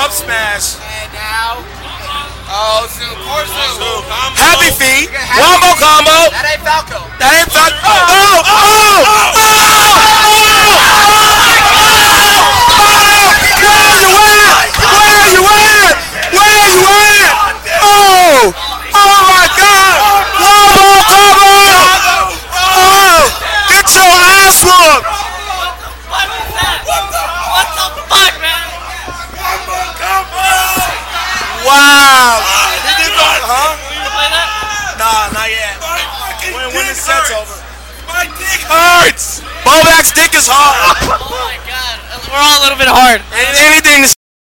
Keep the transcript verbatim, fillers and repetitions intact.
Up smash. And now. Oh, Zoom. Poor Zoom. Happy feet. Wombo combo. That ain't Falco. That ain't Falco. Oh! Oh! Oh! Oh! Where are you at? Where are you at? Oh! Oh my God! Wombo combo! Oh! Get your ass whooped! What was that? What the fuck, man? Wow! He did not, huh? You gonna play that? Nah, not yet. When, when the set's over. My dick hurts! Bobak's dick is hard. Oh my god. We're all a little bit hard. Anything to